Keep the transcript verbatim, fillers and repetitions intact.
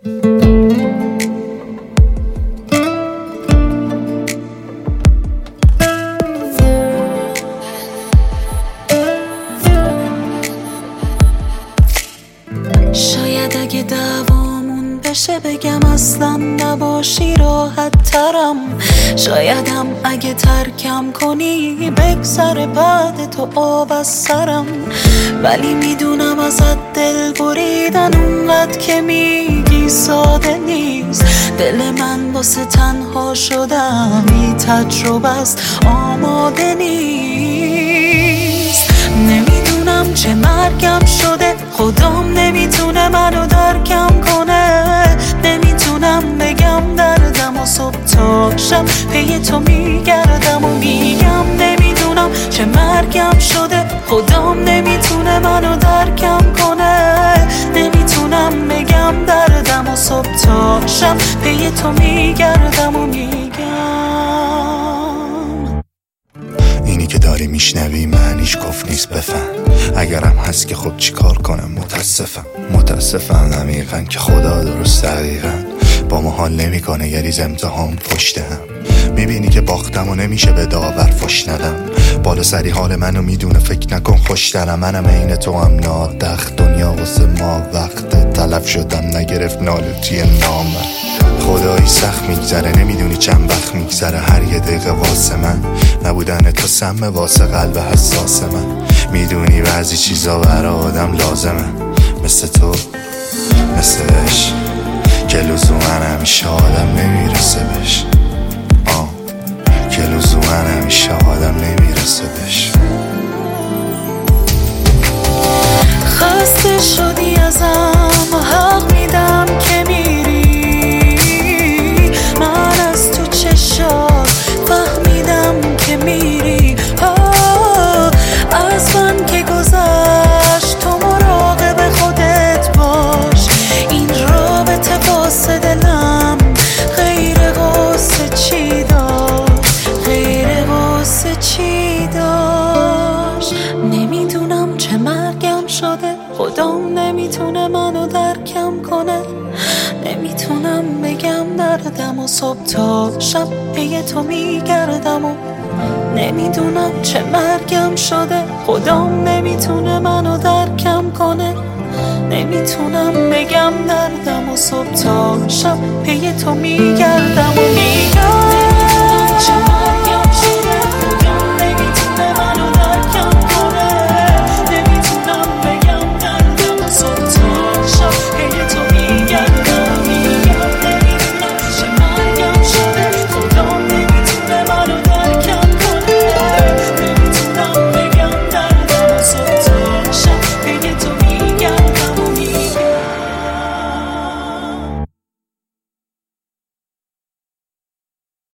شاید اگه دعوامون بشه بگم اصلا نباشی راحت ترم، شایدم اگه ترکم کنی بگذره بعد تو آب از سرم، ولی میدونم ازت دل بریدن اونقدر که میگی ساده نیست. دل من واسه تنها شدم بی تجربه است، آماده نیست. نمیدونم چه مرگم شده، خدام نمیتونه منو درکم کنه. نمیتونم بگم دردم و صبح تا شب پی تو میگردم و میگم نمیدونم چه مرگم شده، خدام نمیتونه منو درکم کنه. نمیتونم بگم دردم و صبح تا شب پی تو میگردم و میگم. اینی که داری میشنوی معنیش کف نیست، بفهم. اگرم هست که خب چی کار کنم، متاسفم متاسفم عمیقا که خدا درست دقیقا با ما حال نمی کنه. یه ریز امتحان پشت هم میبینی که باختم و نمیشه به داور فش ندم. بالا سری حال منو میدونه، فکر نکن خوش دارم. منم عین تو هم نادخت، دنیا واسه ما وقت تلف شدم نگرفت نالوتی نامم. خدایی سخت میگذره، نمیدونی چند وقت میگذره. هر یه دقیقه واسه من نبودن تو سم واسه قلب حساس من. میدونی بعضی چیزا برا آدم لازمه، مثل تو مثل عشق که لزومن همیشه آدم نمیرسه بهش. آه که لزومن همیشه آدم نمیرسه بهش. خسته شدی ازم و حق میدم که میری، من از تو چشات فهمیدم که میری. از من که گذشت تو مراقب خودت باش، این رابطه واسه دلم غیر واسه چی داشت، غیر واسه چی داشت. نمیدونم چه مرگم شده، خدام نمیتونه منو درکم کنه. نمیتونم بگم دردم و صبح تا شب پی تو میگردم و نمیدونم چه مرگم شده، خدام نمیتونه منو درکم کنه. نمیتونم بگم دردم و صبح تا شب پی تو میگردم و میگم